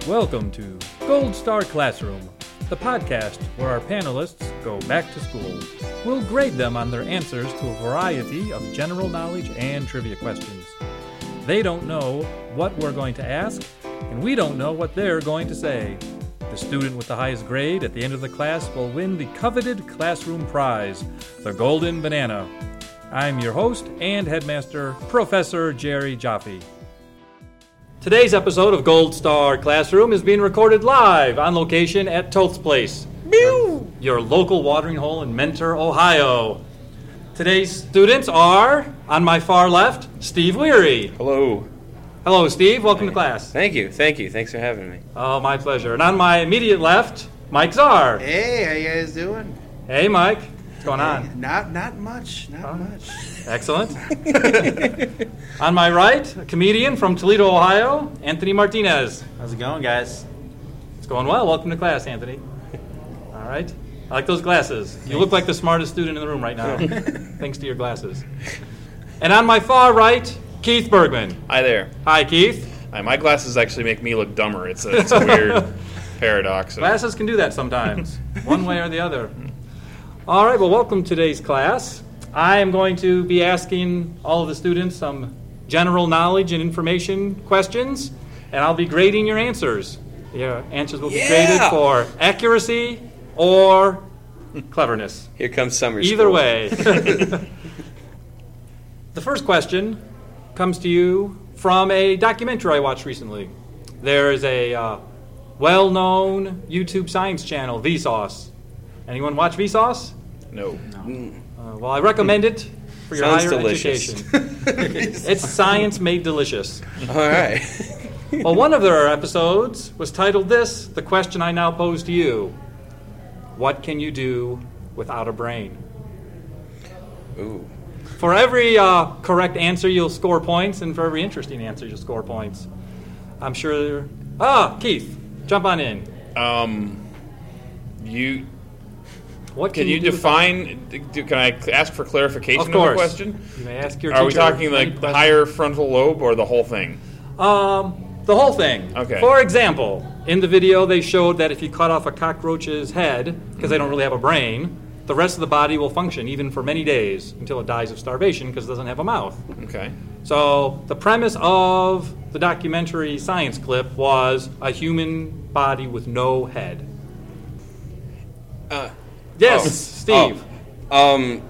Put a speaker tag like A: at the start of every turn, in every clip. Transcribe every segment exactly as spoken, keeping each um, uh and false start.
A: Welcome to Gold Star Classroom, the podcast where our panelists go back to school. We'll grade them on their answers to a variety of general knowledge and trivia questions. They don't know what we're going to ask, and we don't know what they're going to say. The student with the highest grade at the end of the class will win the coveted classroom prize, the Golden Banana. I'm your host and headmaster, Professor Jerry Jaffe. Today's episode of Gold Star Classroom is being recorded live on location at Toth's Place, your, your local watering hole in Mentor, Ohio. Today's students are, on my far left, Steve Weary.
B: Hello.
A: Hello, Steve. Welcome
B: Hey.
A: to class.
B: Thank you. Thank you. Thanks for having me.
A: Oh, my pleasure. And on my immediate left, Mike Czar.
C: Hey, how you guys doing?
A: Hey, Mike. What's going on?
C: Not not much, not
A: Oh.
C: much.
A: Excellent. On my right, a comedian from Toledo, Ohio, Anthony Martinez.
D: How's it going, guys?
A: It's going well. Welcome to class, Anthony. All right. I like those glasses. You look like the smartest student in the room right now, thanks to your glasses. And on my far right, Keith Bergman.
E: Hi there.
A: Hi, Keith.
E: Hi, my glasses actually make me look dumber. It's a, it's a weird paradox.
A: Glasses can do that sometimes, one way or the other. All right, well, welcome to today's class. I am going to be asking all of the students some general knowledge and information questions, and I'll be grading your answers. Your answers will be
B: Yeah!
A: graded for accuracy or cleverness.
B: Here comes summer
A: Either
B: school.
A: way. The first question comes to you from a documentary I watched recently. There is a uh, well-known YouTube science channel, Vsauce. Anyone watch Vsauce?
E: No.
A: Uh, well, I recommend it for your
B: Sounds
A: higher
B: delicious.
A: education. It's science made delicious.
B: All right.
A: Well, one of their episodes was titled this, the question I now pose to you. What can you do without a brain?
B: Ooh.
A: For every uh, correct answer, you'll score points, and for every interesting answer, you'll score points. I'm sure... Ah, Keith, jump on in.
E: Um, you
A: What
E: can you
A: do
E: define? Do, can I ask for clarification
A: Of
E: of,
A: course.
E: the question?
A: You may ask your
E: Are we
A: teacher
E: talking
A: any
E: like the
A: question.
E: higher frontal lobe or the whole thing?
A: Um, the whole thing.
E: Okay.
A: For example, in the video, they showed that if you cut off a cockroach's head, because they don't really have a brain, the rest of the body will function even for many days until it dies of starvation because it doesn't have a mouth.
E: Okay.
A: So the premise of the documentary science clip was a human body with no head.
B: Uh,
A: Yes,
B: oh,
A: Steve.
B: oh, um,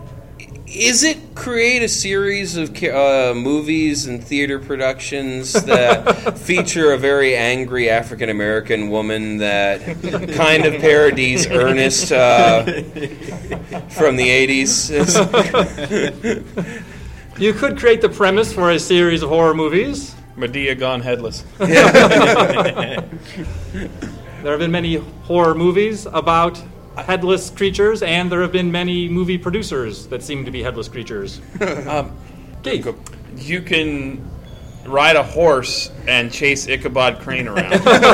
B: is it create a series of ca- uh, movies and theater productions that feature a very angry African American woman that kind of parodies Ernest uh, from the eighties?
A: You could create the premise for a series of horror movies.
E: Medea gone headless.
A: There have been many horror movies about headless creatures, and there have been many movie producers that seem to be headless creatures.
B: um,
A: Keith.
E: You can ride a horse and chase Ichabod Crane around.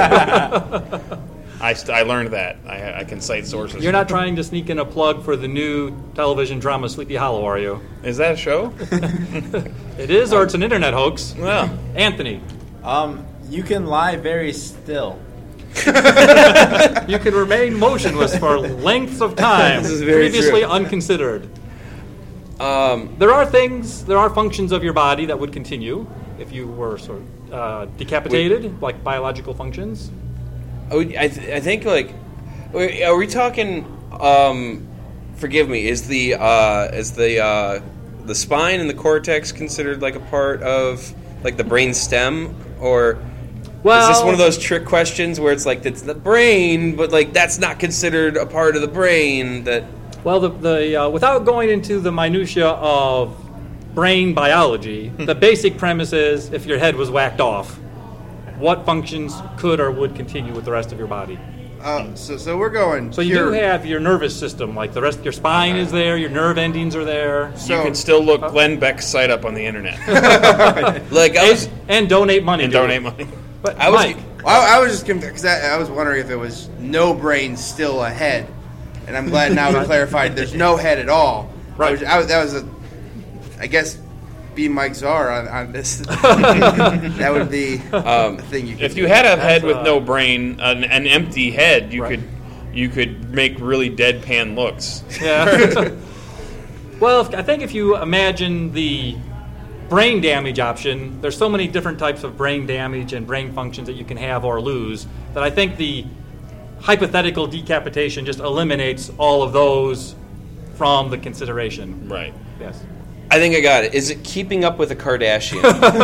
E: I, st- I learned that. I, I can cite sources.
A: You're not trying to sneak in a plug for the new television drama Sleepy Hollow, are you?
E: Is that a show?
A: It is, or it's an internet hoax.
E: Well,
A: Anthony.
D: Um, you can lie very still.
A: You can remain motionless for lengths of time,
B: This is very
A: previously
B: true.
A: unconsidered.
B: um,
A: There are things, there are functions of your body that would continue if you were sort of uh, decapitated, like biological functions.
B: I, would- I, th- I think like, wait, are we talking? Um, forgive me. Is the uh, is the uh, the spine and the cortex considered like a part of like the brain stem, or
A: Well,
B: is this one of those trick questions where it's like it's the brain, but like that's not considered a part of the brain? That
A: Well, the, the uh, without going into the minutia of brain biology, the basic premise is if your head was whacked off, what functions could or would continue with the rest of your body?
C: Uh, so so we're going.
A: So you
C: pure-
A: do have your nervous system, like the rest. Your spine is there, your nerve endings are there,
C: So
E: you can still look Glenn Beck's site up on the internet
B: like I was.
A: and, and donate money.
E: and
A: to
E: donate
A: it.
E: money.
A: But
B: I was-
A: Mike,
C: well, I, I was just because I, I was wondering if it was no brain, still a head, and I'm glad now we clarified. There's no head at all. I
A: Right.
C: was, I was, that was a, I guess, be Mike Czar on, on this. That would be
B: Um,
C: the thing you could
E: If
C: do.
E: you had a head with
A: uh,
E: no brain, an, an empty head, you
A: Right.
E: could you could make really deadpan looks.
A: Yeah. Well, if, I think if you imagine the brain damage option, there's so many different types of brain damage and brain functions that you can have or lose that I think the hypothetical decapitation just eliminates all of those from the consideration.
E: Right.
A: Yes.
B: I think I got it. Is it Keeping Up with the Kardashians?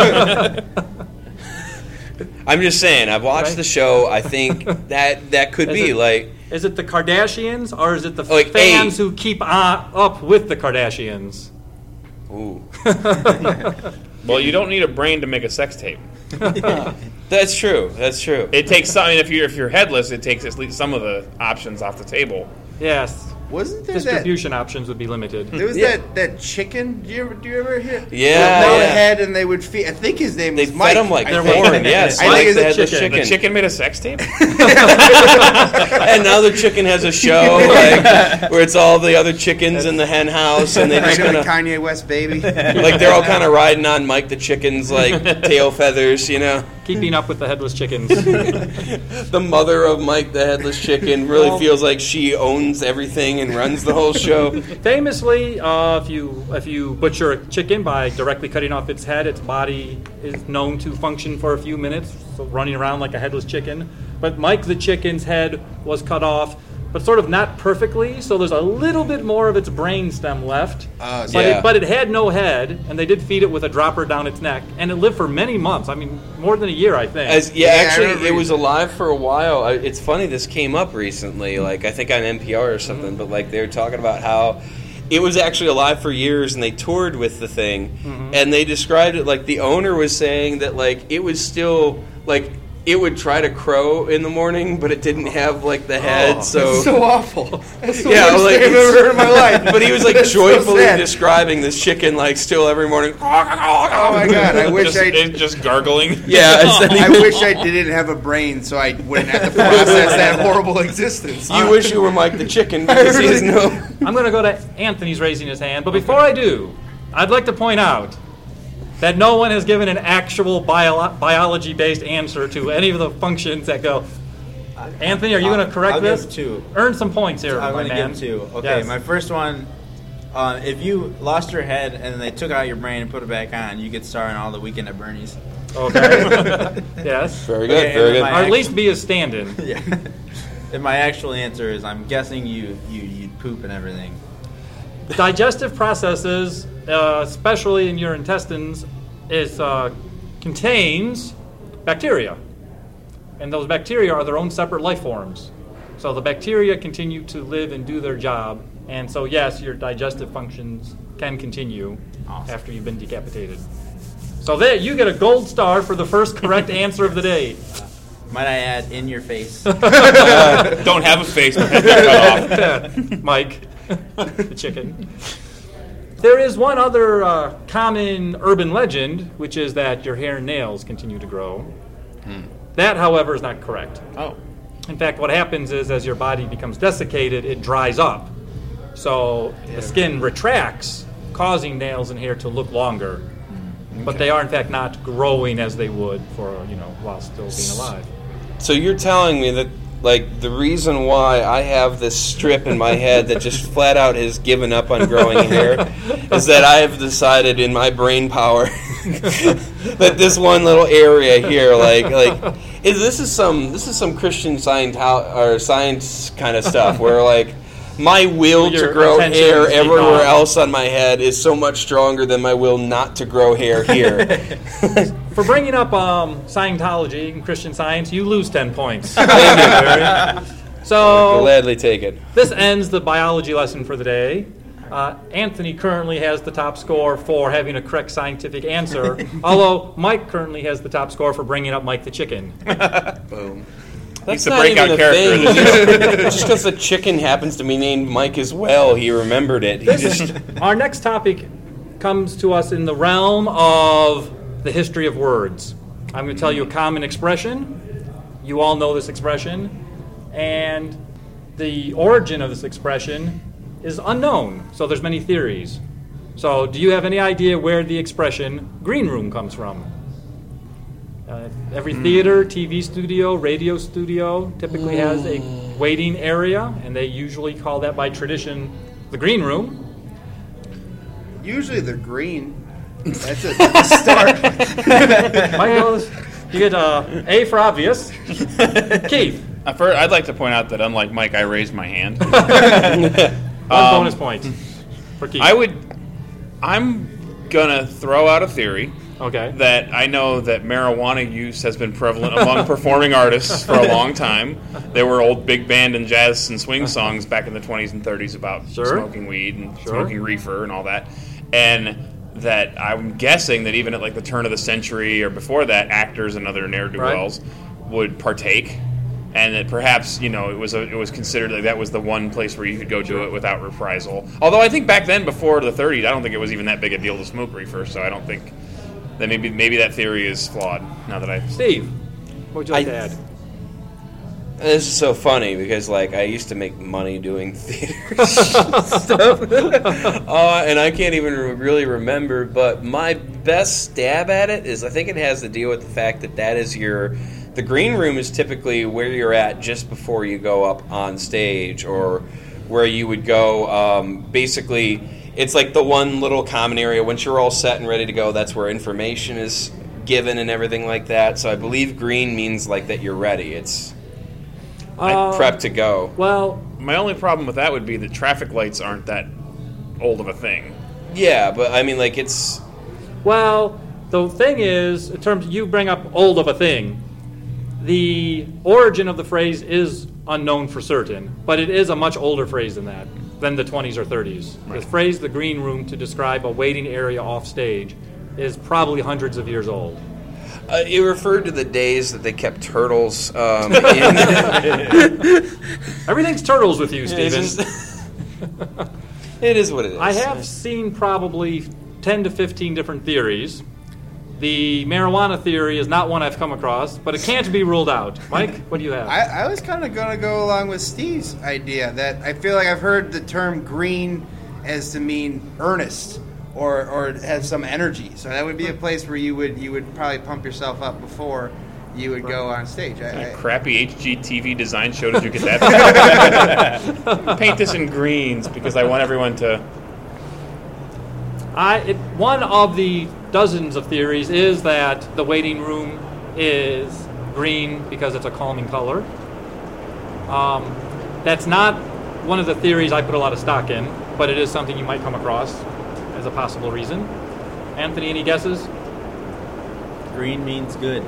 B: I'm just saying. I've watched
A: Right.
B: the show. I think that that could
A: Is
B: be
A: it-
B: like.
A: Is it the Kardashians or is it the
B: Like,
A: fans
B: hey.
A: who keep on, up with the Kardashians?
B: Ooh.
E: Well, you don't need a brain to make a sex tape.
B: That's true. That's true.
E: It takes some. I mean, if you're if you're headless, it takes at least some of the options off the table.
A: Yes.
C: Wasn't there that?
A: Distribution options would be limited.
C: There was
B: Yeah.
C: that, that chicken. Do you ever do you ever hear?
B: Yeah,
C: No
B: yeah.
C: head, and they would feed. I think his name
B: They
C: was Mike.
B: fed him like
C: I
B: corn.
C: think.
B: Yes,
C: I
B: Mike
C: think it's
B: the
C: a
B: headless
C: chicken.
B: chicken.
E: The chicken made a sex tape.
B: And now the chicken has a show like where it's all the other chickens in the hen house, and they
C: Right
B: just
C: on
B: kind
C: the
B: of
C: Kanye West baby.
B: like they're all kind of riding on Mike the chicken's like tail feathers, you know.
A: Keeping up with the headless chickens.
B: The mother of Mike the headless chicken really
A: Well-
B: feels like she owns everything and runs the whole show.
A: Famously, uh, if you if you butcher a chicken by directly cutting off its head, its body is known to function for a few minutes, so running around like a headless chicken. But Mike the chicken's head was cut off, but sort of not perfectly, so there's a little bit more of its brain stem left.
C: Oh, so-
A: but,
B: Yeah.
A: it, but it had no head, and they did feed it with a dropper down its neck, and it lived for many months. I mean, more than a year, I think.
B: As, yeah,
C: Yeah, I
B: actually,
C: remember
B: it
C: you-
B: was alive for a while. I- It's funny this came up recently, like I think on N P R or something. But like they were talking about how it was actually alive for years, and they toured with the thing, and they described it like the owner was saying that like it was still like. It would try to crow in the morning, but it didn't have like the head.
C: Oh,
B: so
C: that's so awful. That's the
B: Yeah,
C: worst
B: like,
C: thing I've ever heard in my life.
B: But he was like
C: That's so
B: joyfully
C: sad.
B: describing this chicken like still every morning.
C: Oh my god! I wish
E: just,
C: I.
E: it just gargling.
B: Yeah, it's-
C: I wish I didn't have a brain, so I wouldn't have to process that horrible existence.
B: You wish you were Mike the chicken because he has no.
A: I'm going to go to Anthony's raising his hand, but before I do, I'd like to point out that no one has given an actual bio- biology-based answer to any of the functions that go. Anthony, are you going to correct
D: I'll
A: this?
D: give two.
A: Earn some points here,
D: I'm
A: my
D: going to
A: man.
D: give two. Okay,
A: Yes.
D: my first one. Uh, if you lost your head and then they took out your brain and put it back on, you could star in all the Weekend at Bernie's.
A: Okay. Yes.
B: Very good,
D: Okay,
B: very
D: and
B: good.
A: Or
D: my-
A: at least be a stand-in.
D: Yeah. And my actual answer is, I'm guessing you you you'd poop and everything.
A: Digestive processes, uh, especially in your intestines, is uh, contains bacteria, and those bacteria are their own separate life forms. So the bacteria continue to live and do their job, and so yes, your digestive functions can continue
D: Awesome.
A: after you've been decapitated. So there, you get a gold star for the first correct answer of the day.
D: Might I add, in your face?
E: Don't have a face, but head cut off.
A: Mike, the chicken. There is one other uh, common urban legend, which is that your hair and nails continue to grow. That, however, is not correct.
E: Oh.
A: In fact, what happens is as your body becomes desiccated, it dries up. So the skin retracts, causing nails and hair to look longer. But they are, in fact, not growing as they would for, you know, while still being alive.
B: So you're telling me that, like, the reason why I have this strip in my head that just flat out has given up on growing hair is that I have decided in my brain power that this one little area here, like, like, is this is some this is some Christian science or science kind of stuff where like. My will
A: Your
B: to grow
A: attention
B: hair
A: is
B: everywhere
A: gone.
B: else on my head is so much stronger than my will not to grow hair here.
A: For bringing up um, Scientology and Christian Science, you lose ten points. So
B: Gladly take it.
A: this ends the biology lesson for the day. Uh, Anthony currently has the top score for having a correct scientific answer, although Mike currently has the top score for bringing up Mike the chicken.
C: Boom.
B: That's
E: the
B: not
E: breakout
B: even a
E: character
B: thing.
E: in
B: Just because the chicken happens to be named Mike as well, he remembered it. He just
A: Our next topic comes to us in the realm of the history of words. I'm going to tell you a common expression. You all know this expression. And the origin of this expression is unknown. So there's many theories. So, do you have any idea where the expression green room comes from? Uh, every theater, T V studio, radio studio typically has a waiting area, and they usually call that by tradition the green room.
C: Usually they're green. That's a, that's a start.
A: Michael, you get uh, A for obvious. Keith,
E: Uh, first, I'd like to point out that unlike Mike, I raised my hand.
A: one
E: Um,
A: bonus point for Keith.
E: I would. I'm gonna throw out a theory
A: Okay.
E: that I know that marijuana use has been prevalent among performing artists for a long time. There were old big band and jazz and swing songs back in the twenties and thirties about
A: Sure.
E: smoking weed and
A: Sure.
E: smoking reefer and all that. And that I'm guessing that even at like the turn of the century or before that, actors and other ne'er-do-wells would partake. And that perhaps, you know, it was a, it was considered that that was the one place where you could go do it without reprisal. Although I think back then, before the thirties, I don't think it was even that big a deal to smoke reefer. So I don't think that maybe maybe that theory is flawed. Now that I
A: Steve, what would you like
B: I-
A: to add?
B: This is so funny because, like, I used to make money doing theater stuff, uh, and I can't even re- really remember. But my best stab at it is, I think it has to deal with the fact that that is your. The green room is typically where you're at just before you go up on stage, or where you would go. Um, basically, it's like the one little common area. Once you're all set and ready to go, that's where information is given and everything like that. So I believe green means like that you're ready. It's
A: Uh,
B: prep to go.
A: Well,
E: my only problem with that would be that traffic lights aren't that old of a thing.
B: Yeah, but I mean, like, it's
A: well, the thing is, in terms you bring up old of a thing, the origin of the phrase is unknown for certain, but it is a much older phrase than that, than the twenties or thirties. The phrase "the green room" to describe a waiting area off stage is probably hundreds of years old.
B: uh, it referred to the days that they kept turtles. Um, in
A: Everything's turtles with you,
B: It's
A: Stephen.
B: just- it is what it is.
A: I have seen probably ten to fifteen different theories. The marijuana theory is not one I've come across, but it can't be ruled out. Mike, what do you have?
C: I, I was kind of going to go along with Steve's idea that I feel like I've heard the term green as to mean earnest or or have some energy. So that would be a place where you would you would probably pump yourself up before you would go on stage. I,
E: What
C: I,
E: crappy H G T V design show did you get that from? Paint this in greens because I want everyone to.
A: I it, one of the dozens of theories is that the waiting room is green because it's a calming color. Um, that's not one of the theories I put a lot of stock in, but it is something you might come across as a possible reason. Anthony, any guesses?
D: Green means good.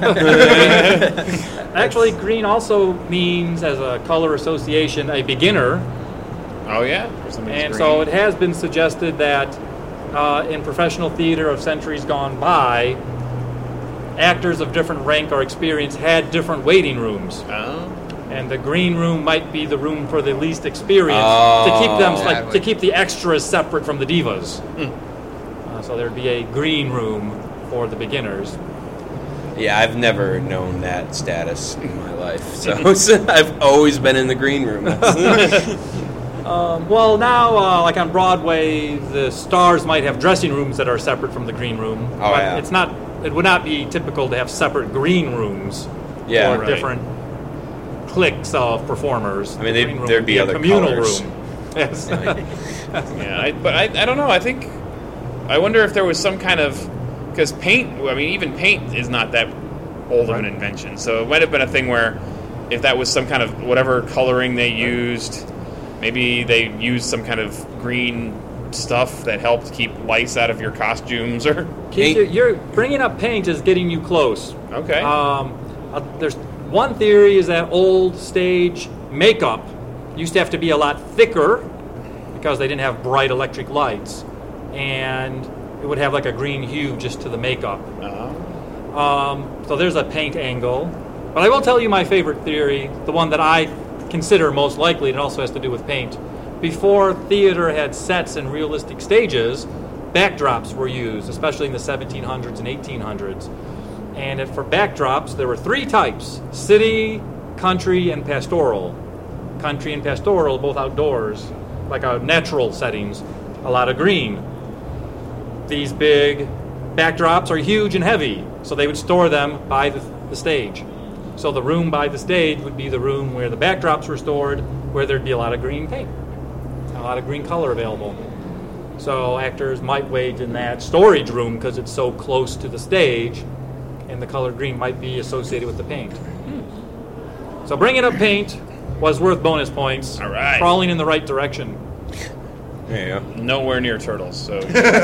A: Actually, green also means, as a color association, a beginner.
E: Oh yeah, or something's
A: And
E: green.
A: so it has been suggested that uh, in professional theater of centuries gone by, actors of different rank or experience had different waiting rooms.
E: Oh.
A: And the green room might be the room for the least experience
B: Oh,
A: to keep them
C: that
A: like
C: would-
A: to keep the extras separate from the divas. Uh, so there'd be a green room for the beginners.
B: Yeah, I've never known that status in my life. So, so I've always been in the green room.
A: Um, well, now, uh, like on Broadway, the stars might have dressing rooms that are separate from the green room.
B: Oh,
A: but
B: yeah.
A: It's not. It would not be typical to have separate green rooms
B: Yeah,
A: for
E: right.
A: different cliques of performers.
B: I mean,
A: The
B: they'd-
A: green room
B: there'd
A: would
B: be
A: a
B: other
A: communal
B: colors.
A: room. Yes.
E: Yeah, I, but I, I don't know. I think I wonder if there was some kind of because paint. I mean, even paint is not that old of an invention. So it might have been a thing where if that was some kind of whatever coloring they used, maybe they used some kind of green stuff that helped keep lice out of your costumes. Or
A: Keith, you're, you're bringing up paint is getting you close.
E: okay,
A: Um, uh, there's one theory is that old stage makeup used to have to be a lot thicker because they didn't have bright electric lights, and it would have like a green hue just to the makeup.
E: uh,
A: Um, so there's a paint angle. But I will tell you my favorite theory, the one that I consider most likely, and it also has to do with paint. Before theater had sets and realistic stages, backdrops were used, especially in the seventeen hundreds and eighteen hundreds. And if for backdrops, there were three types: city, country, and pastoral. Country and pastoral, both outdoors, like our natural settings, a lot of green. these big backdrops are huge and heavy, so they would store them by the, the stage. So the room by the stage would be the room where the backdrops were stored, where there'd be a lot of green paint, a lot of green color available. So actors might wait in that storage room because it's so close to the stage, and the color green might be associated with the paint. So bringing up paint was worth bonus points.
E: All right.
A: Crawling in the right direction.
B: There you go.
E: Nowhere near turtles, so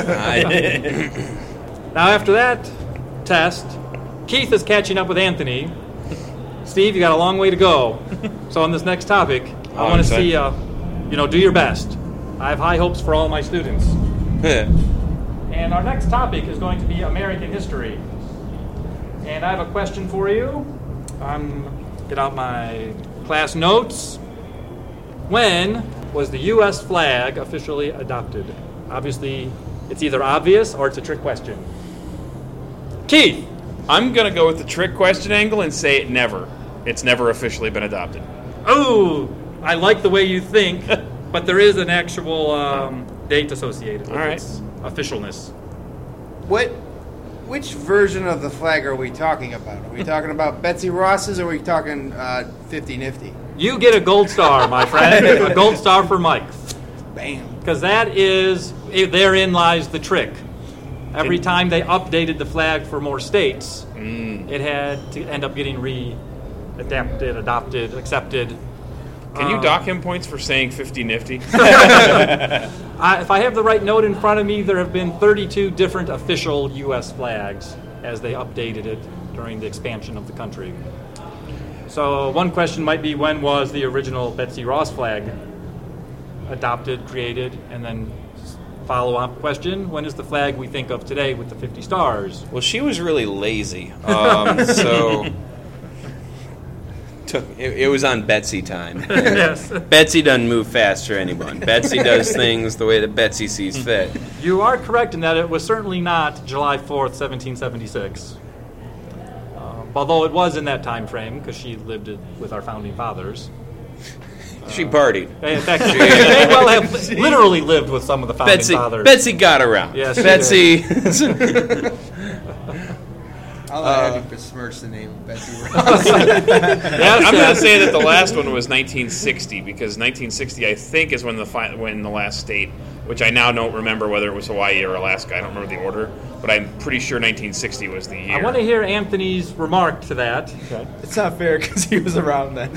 A: Now after that test, Keith is catching up with Anthony. Steve, you got a long way to go. So on this next topic, I
B: Oh,
A: want to
B: okay.
A: see, uh, you know, do your best. I have high hopes for all my students. And our next topic is going to be American history. And I have a question for you. Um, get out my class notes. When was the U S flag officially adopted? Obviously, it's either obvious or it's a trick question. Keith!
E: I'm going to go with the trick question angle and say it never. It's never officially been adopted.
A: Oh, I like the way you think, but there is an actual um, date associated with
E: All right.
A: its officialness.
C: What, which version of the flag are we talking about? Are we talking about Betsy Ross's, or are we talking uh, fifty nifty?
A: You get a gold star, my friend. A gold star for Mike.
C: Bam.
A: Because that is, therein lies the trick. Every
E: Can-
A: time they updated the flag for more states,
E: Mm.
A: it had to end up getting re-adapted, adopted, accepted.
E: Can you
A: Um,
E: dock him points for saying fifty nifty?
A: I, if I have the right note in front of me, there have been thirty-two different official U S flags as they updated it during the expansion of the country. So one question might be, when was the original Betsy Ross flag adopted, created, and then follow-up question, when is the flag we think of today with the fifty stars?
B: Well, she was really lazy, um, so took, it, it was on Betsy time.
A: Yes.
B: Betsy doesn't move fast for anyone. Betsy does things the way that Betsy sees fit.
A: You are correct in that it was certainly not July fourth, seventeen seventy-six. Uh, although it was in that time frame, because she lived it with our founding fathers.
B: She partied.
A: In fact, she may well have literally lived with some of the founding
B: Betsy,
A: fathers.
B: Betsy got around.
A: Yes, she
B: Betsy.
C: I'll
B: Uh,
C: let you besmirch the name of Betsy Ross.
A: Yes,
E: I'm going
A: yes.
E: to say that the last one was nineteen sixty because nineteen sixty, I think, is when the fi- when the last state, which I now don't remember whether it was Hawaii or Alaska. I don't remember the order, but I'm pretty sure nineteen sixty was the year.
A: I want to hear Anthony's remark to that.
D: It's not fair because he was around then.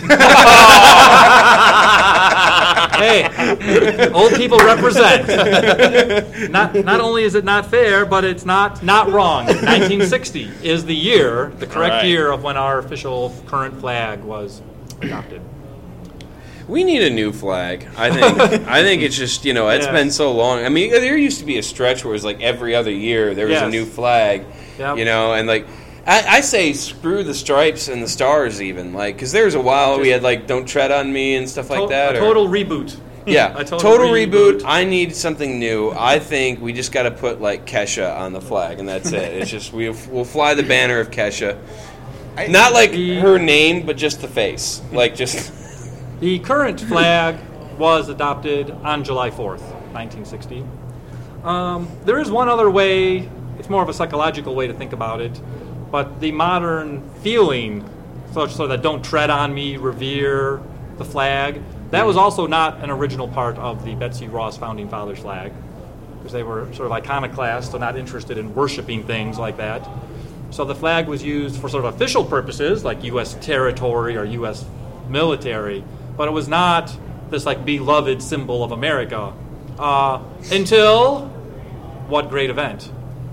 A: Hey, old people represent. Not not only is it not fair, but it's not not wrong. nineteen sixty is the year, the correct
E: All right.
A: year of when our official current flag was adopted.
B: We need a new flag. I think. I think it's just, you know, it's
A: Yeah.
B: been so long. I mean, there used to be a stretch where it was like every other year there was a
A: Yes.
B: new flag.
A: Yep.
B: You know, and like I, I say, screw the stripes and the stars, even like because there was a while we had like "Don't Tread on Me" and stuff like
A: To-
B: that.
A: a
B: or-
A: total reboot.
B: Yeah,
A: A
B: total,
A: total
B: reboot.
A: reboot.
B: I need something new. I think we just got to put like Kesha on the flag, and that's it. It's just we we'll fly the banner of Kesha,
C: I-
B: not like
A: The-
B: her name, but just the face, like just.
A: The current flag was adopted on July fourth, nineteen sixty. Um, there is one other way, it's more of a psychological way to think about it, but the modern feeling, so, so that "Don't tread on me," revere the flag, that was also not an original part of the Betsy Ross Founding Fathers flag, because they were sort of iconoclast, so not interested in worshiping things like that. So the flag was used for sort of official purposes, like U S territory or U S military, but it was not this like beloved symbol of America uh, until what great event?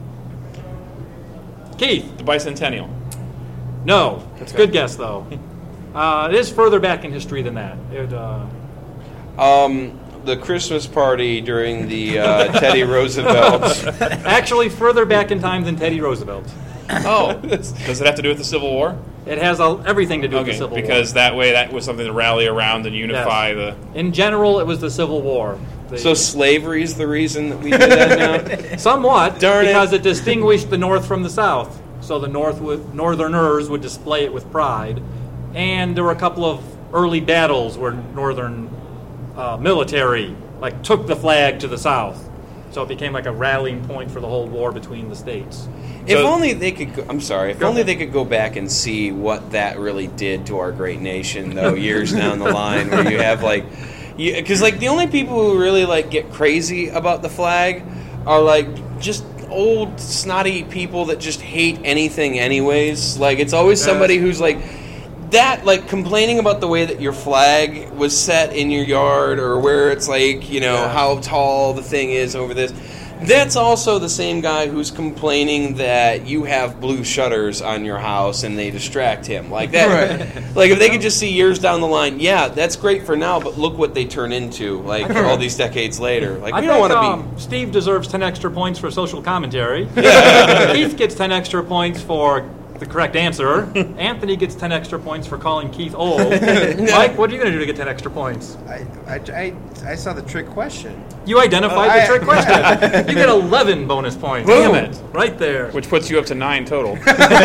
A: Keith?
E: The bicentennial.
A: No. It's a good guess, though. Uh, it is further back in history than that. It, uh,
B: Um, the Christmas party during the uh, Teddy Roosevelt.
A: actually, further back in time than Teddy Roosevelt.
E: Oh, does it have to do with the Civil War?
A: It has all, everything to do with
E: Okay,
A: the Civil
E: because
A: War.
E: that way that was something to rally around and unify the.
A: In general, it was the Civil War. The-
B: So slavery is the reason that we do that now.
A: Somewhat,
B: Darn it.
A: because it. distinguished the North from the South. So the North would, Northerners would display it with pride. And there were a couple of early battles where Northern uh, military like took the flag to the South. So it became like a rallying point for the whole war between the states.
B: If
E: So-
B: only they could. Go, I'm sorry. If
A: Go
B: only
A: ahead.
B: they could go back and see what that really did to our great nation, though, years down the line, where you have like, because like the only people who really like get crazy about the flag are like just old snotty people that just hate anything, anyways. Like it's always somebody who's like that, like complaining about the way that your flag was set in your yard, or where it's like, you know,
A: Yeah.
B: how tall the thing is over this. That's also the same guy who's complaining that you have blue shutters on your house and they distract him. Like that.
C: Right.
B: Like if they could just see years down the line, yeah, that's great for now, but look what they turn into, like all these decades later. Like
A: I
B: we don't
A: think
B: want to
A: um,
B: be.
A: Steve deserves ten extra points for social commentary. Keith gets ten extra points for the correct answer. Anthony gets ten extra points for calling Keith old. Mike, what are you going to do to get ten extra points?
C: I, I, I, I saw the trick question.
A: You identified
C: Oh,
A: the
C: I-
A: trick question. You get eleven bonus points.
E: Boom.
A: Damn it. Right there.
E: Which puts you up to nine total.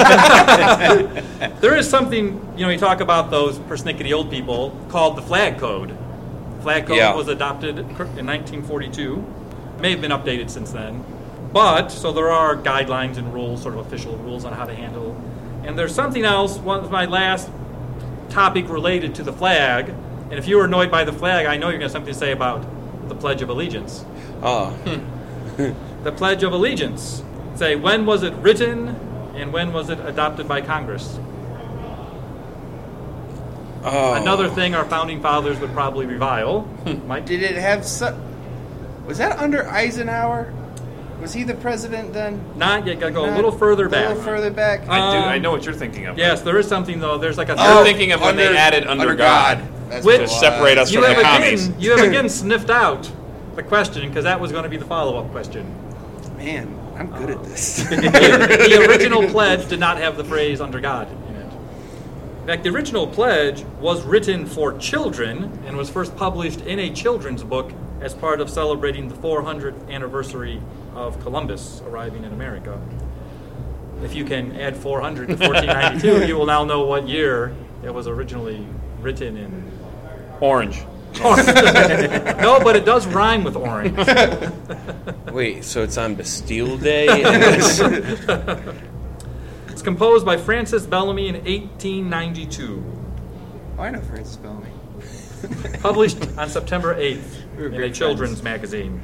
A: There is something, you know, you talk about those persnickety old people called the Flag Code. Flag Code
B: Yeah.
A: was adopted in nineteen forty-two. May have been updated since then. But, so there are guidelines and rules, sort of official rules on how to handle. And there's something else, one of my last topic related to the flag. And if you were annoyed by the flag, I know you're going to have something to say about the Pledge of Allegiance.
B: Oh,
A: The Pledge of Allegiance. Say, when was it written and when was it adopted by Congress?
B: oh.
A: Another thing our founding fathers would probably revile. Mike?
C: Did it have some... Was that under Eisenhower? Was he the president then?
A: Not yet. Got to go a
C: Not-
A: little further
C: A
A: back.
C: little further back?
A: Uh,
E: I do.
A: Um,
E: I know what you're thinking of.
A: Yes, there is something though. There's like a
E: You're
A: third.
E: thinking of when they
C: Under-
E: added under, God.
C: That's
A: Which-
C: what it
E: To separate
C: was.
E: us
A: You
E: from
A: have
E: the
A: again.
E: commies.
A: You have again sniffed out the question because that was going to be the follow-up question.
C: Man, I'm good at this.
A: the, the original pledge did not have the phrase "under God" in it. In fact, the original pledge was written for children and was first published in a children's book as part of celebrating the four hundredth anniversary of Columbus arriving in America. If you can add four hundred to fourteen ninety-two, you will now know what year it was originally written in.
E: Orange.
A: No, but it does rhyme with orange.
B: Wait, so it's on Bastille Day? And it's-
A: It's composed by Francis Bellamy in eighteen ninety-two.
C: Oh, I know Francis Bellamy.
A: Published on September eighth
C: We were
A: in a
C: great
A: children's
C: friends.
A: magazine.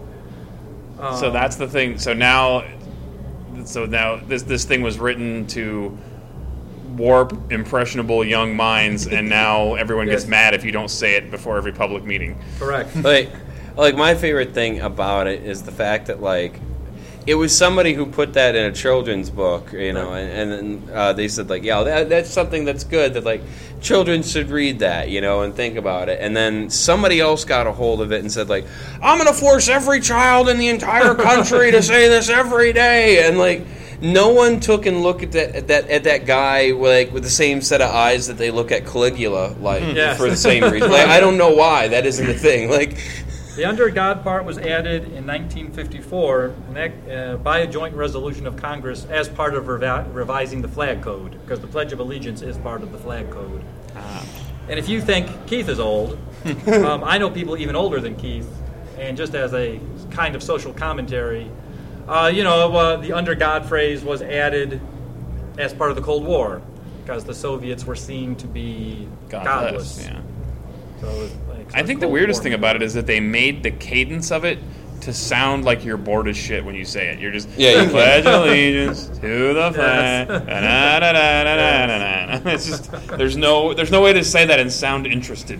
E: So
A: Um,
E: that's the thing. So now, so now this this thing was written to warp impressionable young minds, and now everyone gets
A: Yes.
E: mad if you don't say it before every public meeting.
A: correct.
B: like, like my favorite thing about it is the fact that like it was somebody who put that in a children's book, you know, and, and then uh, they said like, yeah, that, that's something that's good that like children should read that, you know, and think about it. And then somebody else got a hold of it and said like, I'm going to force every child in the entire country to say this every day, and like. No one took and looked at that at that at that guy like with the same set of eyes that they look at Caligula, like
A: Yes.
B: for the same reason. Like, I don't know why that isn't the thing. Like,
A: The under God part was added in nineteen fifty-four and that, uh, by a joint resolution of Congress as part of revi- revising the flag code, because the Pledge of Allegiance is part of the flag code. And if you think Keith is old, um, I know people even older than Keith, and just as a kind of social commentary, uh, you know, uh, the under God phrase was added as part of the Cold War, because the Soviets were seen to be godless.
E: Godless. Yeah.
A: So it was like,
E: I think the
A: Cold
E: weirdest
A: War.
E: thing about it is that they made the cadence of it to sound like you're bored as shit when you say it. You're just
B: Yeah, you
E: pledge allegiance to the flag.
A: Yes.
E: Da-da-da-da-da-da-da. It's just there's no there's no way to say that and sound interested.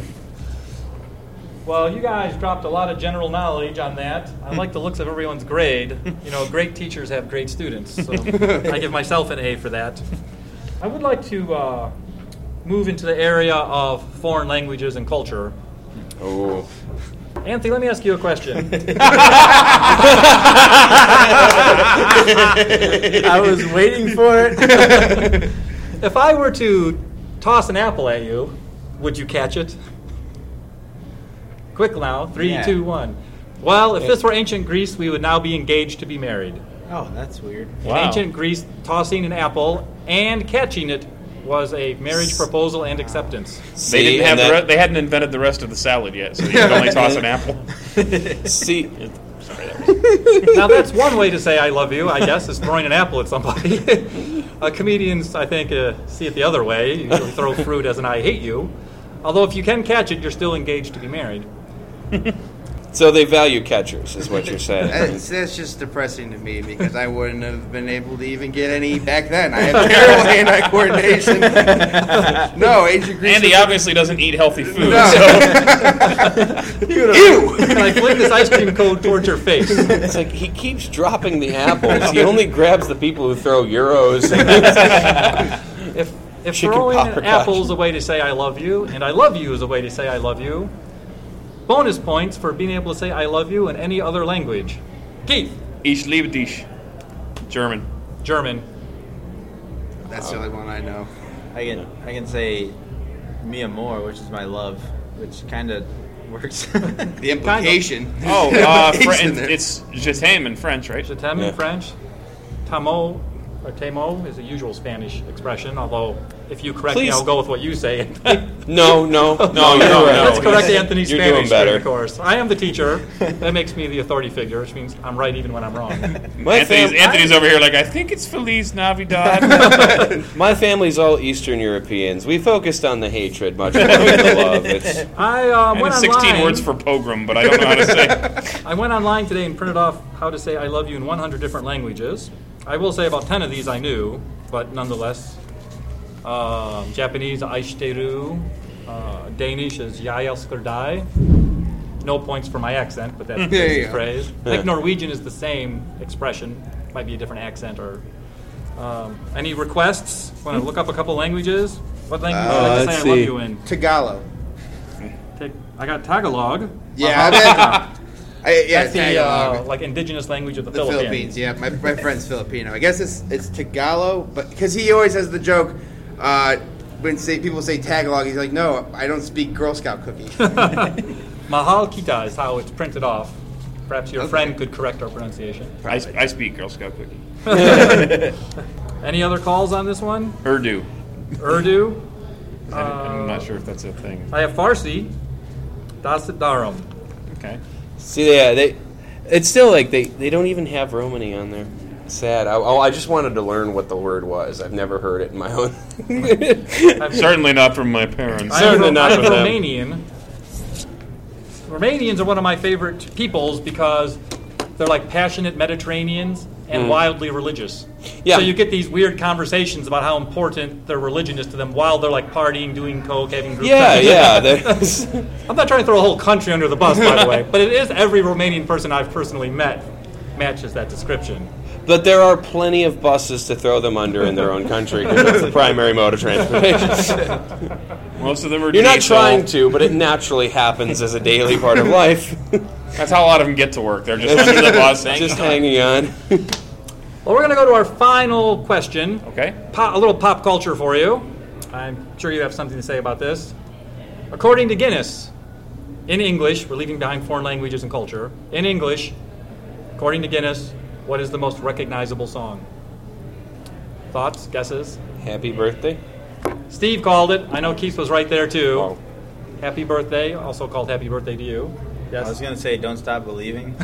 A: Well, you guys dropped a lot of general knowledge on that. I like the looks of everyone's grade. You know, great teachers have great students, so I give myself an A for that. I would like to uh, move into the area of foreign languages and culture.
B: oh,
A: Anthony, let me ask you a question.
D: I was waiting for it.
A: If I were to toss an apple at you, would you catch it? Quick now, three,
D: Yeah.
A: two, one. Well, if this were ancient Greece, we would now be engaged to be married.
D: Oh, that's weird.
A: In
E: Wow.
A: ancient Greece, tossing an apple and catching it was a marriage proposal and acceptance.
E: They
B: See,
E: didn't have
B: and
E: the
B: that-
E: re- they hadn't invented the rest of the salad yet, so you could only toss an apple.
B: see,
E: Sorry, that
A: Now, that's one way to say I love you, I guess, is throwing an apple at somebody. uh, comedians, I think, uh, see it the other way. You usually throw fruit as an I hate you. Although if you can catch it, you're still engaged to be married.
B: So they value catchers, is what you're saying.
C: That's, that's just depressing to me because I wouldn't have been able to even get any back then. I have terrible hand-eye coordination. No, Agent Grease.
E: Andy obviously doesn't eat healthy food.
C: No.
E: So.
B: Ew!
A: And I fling this ice cream cone towards your face.
B: It's like he keeps dropping the apples. He only grabs the people who throw euros.
A: If if
B: Chicken
A: throwing
B: pot
A: an apple is a way to say I love you, and I love you is a way to say I love you, bonus points for being able to say I love you in any other language. Keith.
E: Ich liebe dich. German.
A: German.
C: That's the only one I know.
D: I can I can say mi amor, which is my love, which kind of works.
C: The implication.
E: Oh, uh,
C: Ace
E: Fr-
C: in there.
E: it's je t'aime in French, right?
A: Je t'aime
B: Yeah.
A: in French. Tamo or temo is a usual Spanish expression, although if you correct me,
B: Please.
A: I'll go with what you say.
B: No, no, no,
E: No,
B: you're
E: no,
B: right.
E: no.
A: Let's correct Anthony's
B: You're
A: Spanish
B: doing better.
A: during the course. I am the teacher. That makes me the authority figure, which means I'm right even when I'm wrong.
B: My,
E: Anthony's,
B: fam-
E: Anthony's over here like, I think it's Feliz Navidad.
B: my family's all Eastern Europeans. We focused on the hatred much more than the love. It's,
A: I uh,
E: I
A: went
E: have sixteen
A: online.
E: words for pogrom, but I don't know how to say.
A: I went online today and printed off how to say I love you in one hundred different languages. I will say about ten of these I knew, but nonetheless. Um, Japanese, aishiteru. Uh, Danish is jeg elsker deg. No points for my accent, but that's the
C: There you
A: basic
C: go.
A: phrase. I think Norwegian is the same expression. Might be a different accent or... Um, any requests? Want to look up a couple languages? What language would you like to
B: Uh,
A: say
B: let's
A: I love
B: see.
A: you in?
C: Tagalog.
A: Take, I got Tagalog.
C: Yeah, I bet. I, yeah,
A: That's the
C: Tagalog.
A: uh, like indigenous language of the,
C: The
A: Philippines.
C: Philippines. Yeah, my, my friend's Filipino. I guess it's it's Tagalog, but because he always has the joke uh, when say, people say Tagalog, he's like, "No, I don't speak Girl Scout cookie."
A: Mahal kita is how it's printed off. Perhaps your
C: Okay.
A: friend could correct our pronunciation.
E: I, I speak Girl Scout cookie.
A: Any other calls on this one?
E: Urdu.
A: Urdu.
E: I, I'm not sure if that's a thing.
A: I have Farsi. Dasit Darum.
E: Okay.
B: see, yeah, they. It's still like they, they don't even have Romany on there. Sad. I, oh, I just wanted to learn what the word was. I've never heard it in my own.
A: I've,
E: Certainly not from my parents.
A: I have,
B: certainly
A: Ro-
B: not
A: I have
B: for them.
A: Romanian. Romanians are one of my favorite peoples because they're like passionate Mediterraneans and wildly religious.
B: Yeah.
A: So you get these weird conversations about how important their religion is to them while they're like partying, doing coke, having group
B: yeah,
A: sex.
B: yeah. there's-
A: I'm not trying to throw a whole country under the bus, by the way, but it is every Romanian person I've personally met matches that description.
B: But there are plenty of buses to throw them under in their own country because that's the primary mode of transportation.
E: Most of them are
B: You're not
E: diesel.
B: trying to, but it naturally happens as a daily part of life.
E: That's how a lot of them get to work. They're just under the bus hanging
B: Just
E: on.
B: hanging on.
A: Well, we're going to go to our final question.
E: Okay.
A: Po- a little pop culture for you. I'm sure you have something to say about this. According to Guinness, in English, we're leaving behind foreign languages and culture. In English, according to Guinness, what is the most recognizable song? Thoughts, guesses?
B: Happy birthday.
A: Steve called it. I know Keith was right there too.
B: Oh.
A: Happy birthday, also called Happy Birthday to you.
D: I was
A: Yes.
D: gonna say, don't stop believing.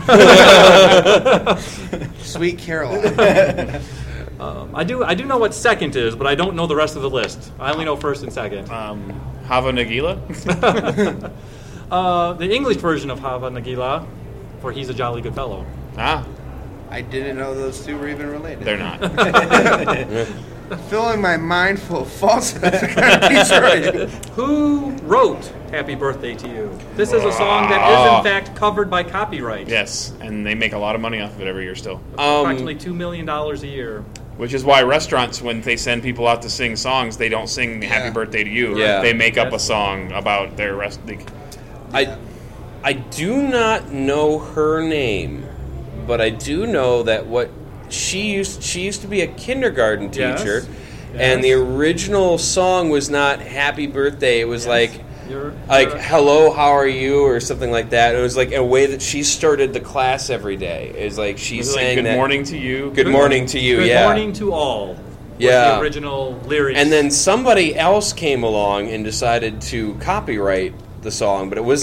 C: Sweet Caroline.
A: Um, I do. I do know what second is, but I don't know the rest of the list. I only know first and second.
E: Um, Hava Nagila?
A: Uh, the English version of Hava Nagila, for He's a Jolly Good Fellow.
E: Ah,
C: I didn't know those two were even related.
E: they're not.
C: Filling my mind full of falsehoods. Detroit.
A: Who wrote Happy Birthday to You? This is a song that is in fact covered by copyright.
E: Yes, and they make a lot of money off of it every year still.
A: Approximately two million dollars a year.
E: Which is why restaurants, when they send people out to sing songs, they don't sing Happy
C: Yeah.
E: Birthday to You.
B: Yeah.
E: They make up a
A: Yes.
E: song about their rest. They,
B: I, I do not know her name, but I do know that what she used she used to be a kindergarten
A: Yes.
B: teacher,
A: Yes.
B: and the original song was not Happy Birthday. It was like
A: You're,
B: like
A: you're-
B: Hello, how are you, or something like that. It was like a way that she started the class every day. It was like she
E: was it
B: sang
E: like, Good
B: that,
E: morning to you.
B: Good morning to you.
A: Good
B: yeah.
A: morning to all. was
B: Yeah.
A: The original lyrics.
B: And then somebody else came along and decided to copyright the song, but it wasn't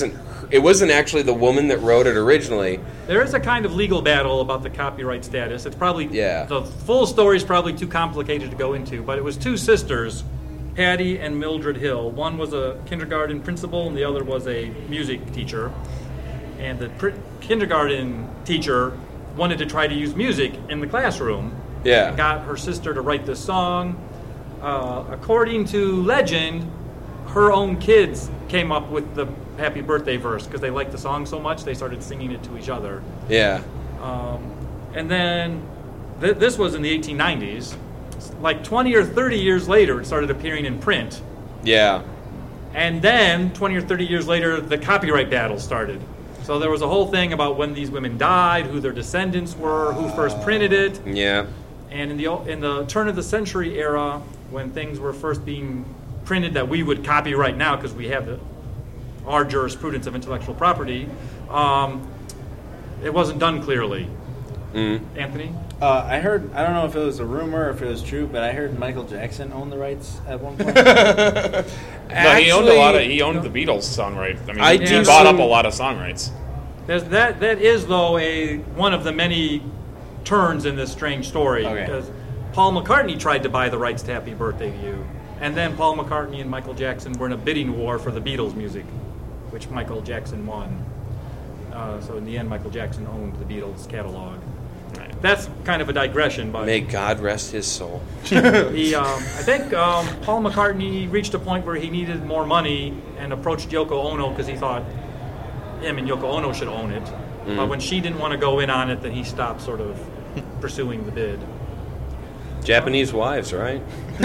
B: it wasn't actually the woman that wrote it originally.
A: There is a kind of legal battle about the copyright status. It's probably
B: Yeah.
A: the full story is probably too complicated to go into, but it was two sisters, Patty and Mildred Hill. One was a kindergarten principal, and the other was a music teacher. And the pr- kindergarten teacher wanted to try to use music in the classroom.
B: Yeah.
A: And got her sister to write this song. Uh, according to legend, her own kids came up with the Happy Birthday verse because they liked the song so much they started singing it to each other.
B: Yeah.
A: Um, and then th- this was in the eighteen nineties. Like twenty or thirty years later, it started appearing in print.
B: Yeah.
A: And then twenty or thirty years later, the copyright battle started. So there was a whole thing about when these women died, who their descendants were, who first printed it.
B: Yeah.
A: And in the in the turn of the century era, when things were first being printed that we would copyright now because we have the, our jurisprudence of intellectual property, um, it wasn't done clearly.
B: Mm.
A: Anthony?
D: Uh, I heard, I don't know if it was a rumor or if it was true, but I heard Michael Jackson owned the rights at one point.
E: No, he owned a lot of. He owned the Beatles song rights. I mean,
B: I
E: he
A: do
E: bought up
B: see-
E: a lot of song rights.
A: There's that that is though a one of the many turns in this strange story
D: Okay.
A: because Paul McCartney tried to buy the rights to Happy Birthday to You, and then Paul McCartney and Michael Jackson were in a bidding war for the Beatles music, which Michael Jackson won. Uh, so in the end, Michael Jackson owned the Beatles catalog. That's kind of a digression, but
B: May God rest his soul.
A: he, um, I think um, Paul McCartney reached a point where he needed more money and approached Yoko Ono because he thought him and Yoko Ono should own it.
B: Mm-hmm.
A: But when she didn't want to go in on it, then he stopped sort of pursuing the bid.
B: Japanese wives, right?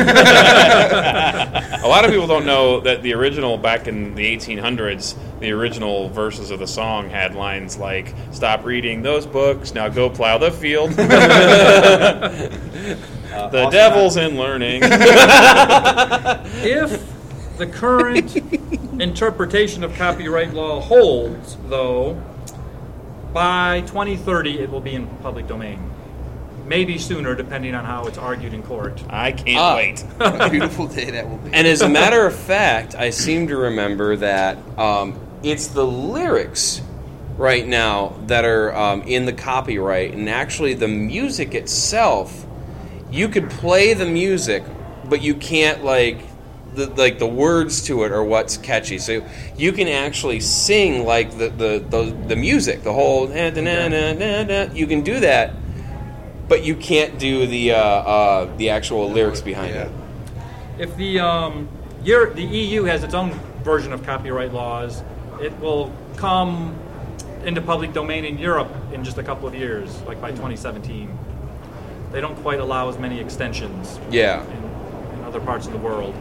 E: A lot of people don't know that the original, back in the eighteen hundreds, the original verses of the song had lines like, "Stop reading those books, now go plow the field."
D: Uh,
E: The
D: also
E: devil's in learning.
A: If the current interpretation of copyright law holds, though, by twenty thirty it will be in public domain. Maybe sooner, depending on how it's argued in court.
E: I can't
B: Ah.
E: wait.
C: What a beautiful day that will be.
B: And as a matter of fact, I seem to remember that um, it's the lyrics right now that are um, in the copyright, and actually the music itself, you could play the music, but you can't like the like the words to it are what's catchy. So you can actually sing like the the the, the music, the whole na, na, na, na, na. You can do that, but you can't do the uh, uh, the actual lyrics behind
C: Yeah.
B: it.
A: If the um, Euro- the E U has its own version of copyright laws, it will come into public domain in Europe in just a couple of years, like by twenty seventeen. They don't quite allow as many extensions
B: Yeah.
A: in, in other parts of the world.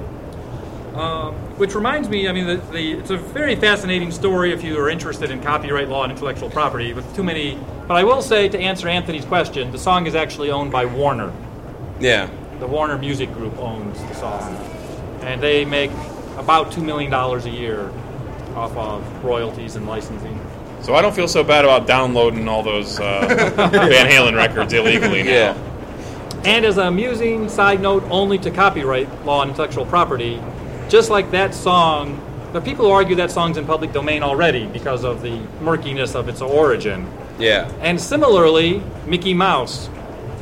A: Um, which reminds me, I mean, the, the, it's a very fascinating story if you are interested in copyright law and intellectual property with too many. But I will say, to answer Anthony's question, the song is actually owned by Warner.
B: Yeah.
A: The Warner Music Group owns the song. And they make about two million dollars a year off of royalties and licensing.
E: So I don't feel so bad about downloading all those uh, Van Halen records illegally now.
B: Yeah.
A: And as an amusing side note only to copyright law and intellectual property, just like that song, the people who argue that song's in public domain already because of the murkiness of its origin.
B: Yeah.
A: And similarly, Mickey Mouse.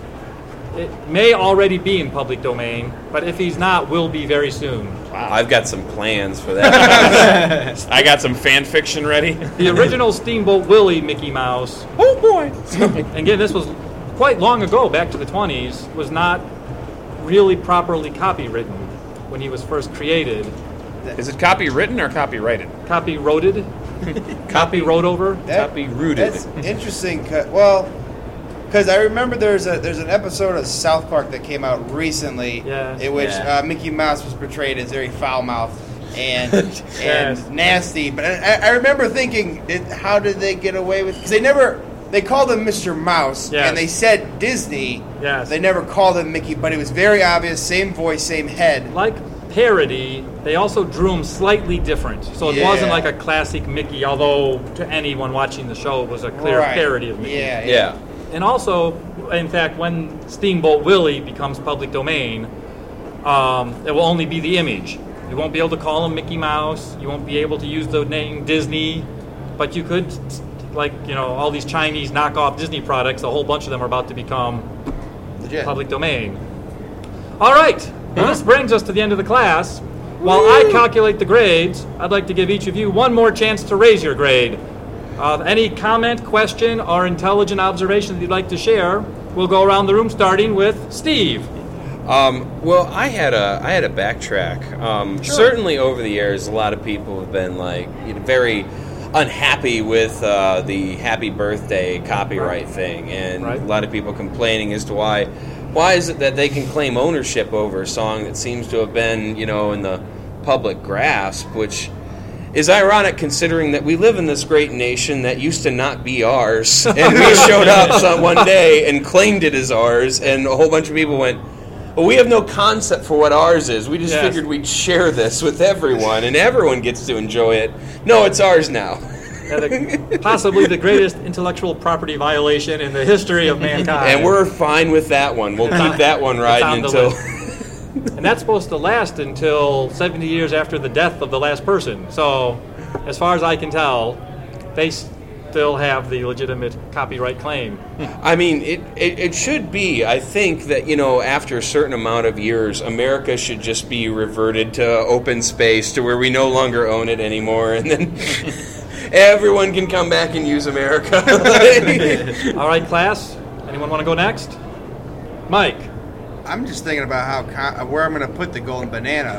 A: It may already be in public domain, but if he's not, will be very soon.
B: I've got some plans for that.
E: I got some fan fiction ready.
A: The original Steamboat Willie Mickey Mouse,
E: Oh boy!
A: and again, this was quite long ago, back to the twenties, was not really properly copywritten when he was first created.
E: Is it copywritten or copyrighted?
A: Copyrighted? Copy wrote over?
C: That-
B: Copy rooted.
C: That's interesting. 'Cause- Well, because I remember there's a there's an episode of South Park that came out recently,
A: Yes.
C: in which
D: Yeah.
C: uh, Mickey Mouse was portrayed as very foul mouthed and
A: Yes.
C: and nasty. But I, I remember thinking, did, how did they get away with? Because they never they called him Mister Mouse,
A: Yes.
C: and they said Disney.
A: Yes.
C: They never called him Mickey, but it was very obvious. Same voice, same head.
A: Like parody, they also drew him slightly different. So it
C: Yeah.
A: wasn't like a classic Mickey, although to anyone watching the show it was a clear
C: Right.
A: parody of Mickey.
C: Yeah,
B: Yeah.
A: And also, in fact, when Steamboat Willie becomes public domain, um, it will only be the image. You won't be able to call him Mickey Mouse. You won't be able to use the name Disney. but you could, like, you know, all these Chinese knockoff Disney products, a whole bunch of them are about to become
C: Legit.
A: public domain. All right. Well, this brings us to the end of the class. While I calculate the grades, I'd like to give each of you one more chance to raise your grade. Uh, any comment, question, or intelligent observation that you'd like to share, we'll go around the room, starting with Steve.
B: Um, well, I had a I had a backtrack. Um,
A: Sure.
B: Certainly, over the years, a lot of people have been like you know, very unhappy with uh, the Happy Birthday copyright
A: Right.
B: thing, and
A: Right.
B: a lot of people complaining as to why why is it that they can claim ownership over a song that seems to have been you know in the public grasp, which is ironic considering that we live in this great nation that used to not be ours, and we showed up some, one day and claimed it as ours, and a whole bunch of people went, well, we have no concept for what ours is. We just
A: Yes.
B: figured we'd share this with everyone, and everyone gets to enjoy it. No, it's ours now.
A: Yeah, the, possibly the greatest intellectual property violation in the history of mankind.
B: And we're fine with that one. We'll keep that one
A: on
B: riding
A: the
B: until...
A: And that's supposed to last until seventy years after the death of the last person. So, as far as I can tell, they still have the legitimate copyright claim.
B: I mean, it, it, it should be. I think that, you know, after a certain amount of years, America should just be reverted to open space to where we no longer own it anymore, and then everyone can come back and use America.
A: All right, class. Anyone want to go next? Mike.
C: I'm just thinking about how con- where I'm going to put the golden banana.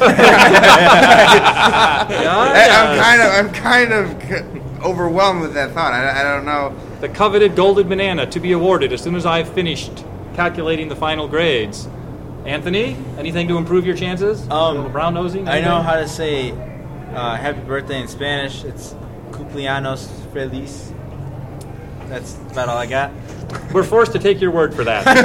C: I, I'm kind of I'm kind of c- overwhelmed with that thought. I, I don't know.
A: The coveted golden banana to be awarded as soon as I've finished calculating the final grades. Anthony, anything to improve your chances?
D: Um,
A: a little brown nosing?
D: I know how to say uh, happy birthday in Spanish. It's cumpleaños feliz. That's about all I got.
A: We're forced to take your word for that.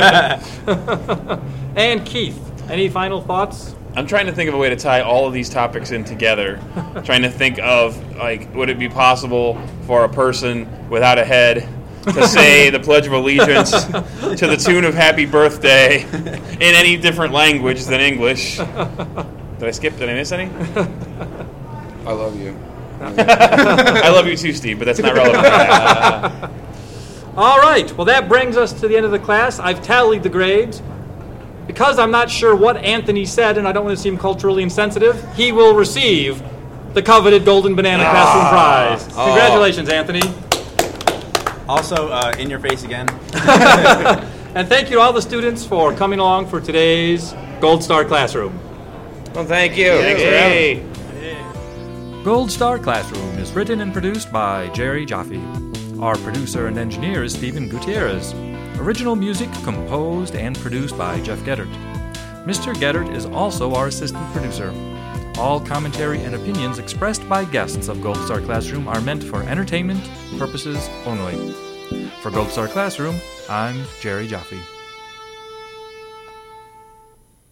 A: And Keith, any final thoughts?
E: I'm trying to think of a way to tie all of these topics in together. Trying to think of, like, would it be possible for a person without a head to say the Pledge of Allegiance to the tune of Happy Birthday in any different language than English? Did I skip? Did I miss any?
B: I love you.
E: I love you too, Steve, but that's not relevant.
A: All right. Well, that brings us to the end of the class. I've tallied the grades. Because I'm not sure what Anthony said, and I don't want to seem culturally insensitive, he will receive the coveted Golden Banana Classroom Prize.
B: Oh.
A: Congratulations, Anthony.
D: Also, uh, in your face again.
A: And thank you to all the students for coming along for today's Gold Star Classroom.
B: Well, thank you.
E: Thanks for having me.
A: Gold Star Classroom is written and produced by Jerry Jaffe. Our producer and engineer is Stephen Gutierrez. Original music composed and produced by Jeff Geddert. Mister Geddert is also our assistant producer. All commentary and opinions expressed by guests of Gold Star Classroom are meant for entertainment purposes only. For Gold Star Classroom, I'm Jerry Jaffe.